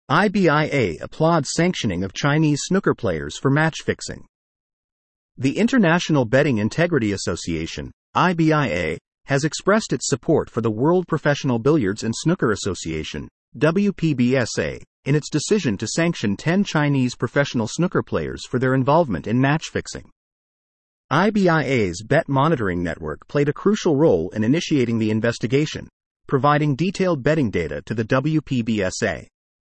IBIA applauds sanctioning of Chinese snooker players for match fixing. The International Betting Integrity Association, IBIA, has expressed its support for the World Professional Billiards and Snooker Association, WPBSA, in its decision to sanction 10 Chinese professional snooker players for their involvement in match fixing. IBIA's bet monitoring network played a crucial role in initiating the investigation, providing detailed betting data to the WPBSA.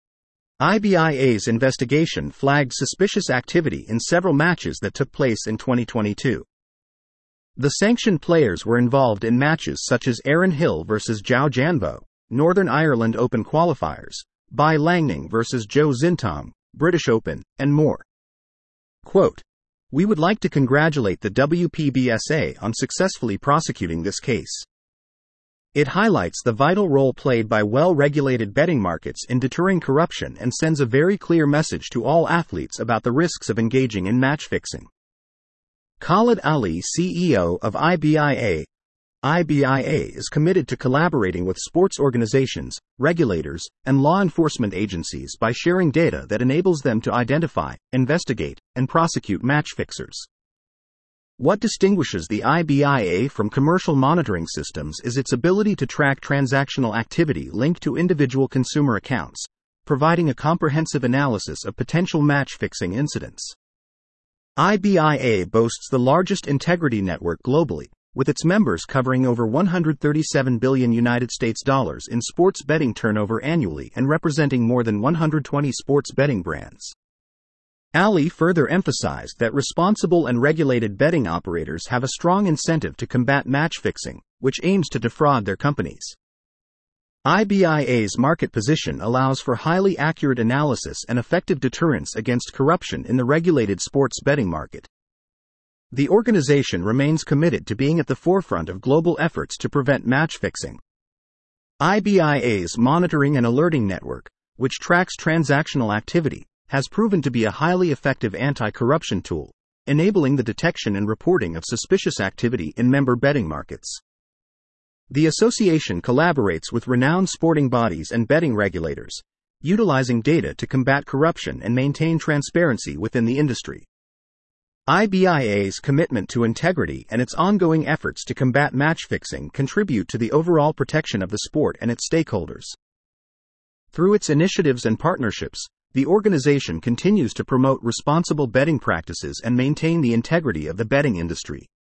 IBIA's investigation flagged suspicious activity in several matches that took place in 2022. The sanctioned players were involved in matches such as Aaron Hill vs. Zhao Janbo, Northern Ireland Open qualifiers, Bai Langning vs. Zhou Xintong, British Open, and more. Quote, "We would like to congratulate the WPBSA on successfully prosecuting this case. It highlights the vital role played by well-regulated betting markets in deterring corruption and sends a very clear message to all athletes about the risks of engaging in match fixing." Khalid Ali, CEO of IBIA, IBIA is committed to collaborating with sports organizations, regulators, and law enforcement agencies by sharing data that enables them to identify, investigate, and prosecute match fixers. What distinguishes the IBIA from commercial monitoring systems is its ability to track transactional activity linked to individual consumer accounts, providing a comprehensive analysis of potential match-fixing incidents. IBIA boasts the largest integrity network globally, with its members covering over $137 billion in sports betting turnover annually and representing more than 120 sports betting brands. Ali further emphasized that responsible and regulated betting operators have a strong incentive to combat match fixing, which aims to defraud their companies. IBIA's market position allows for highly accurate analysis and effective deterrence against corruption in the regulated sports betting market. The organization remains committed to being at the forefront of global efforts to prevent match fixing. IBIA's monitoring and alerting network, which tracks transactional activity, has proven to be a highly effective anti-corruption tool, enabling the detection and reporting of suspicious activity in member betting markets. The association collaborates with renowned sporting bodies and betting regulators, utilizing data to combat corruption and maintain transparency within the industry. IBIA's commitment to integrity and its ongoing efforts to combat match fixing contribute to the overall protection of the sport and its stakeholders. Through its initiatives and partnerships, the organization continues to promote responsible betting practices and maintain the integrity of the betting industry.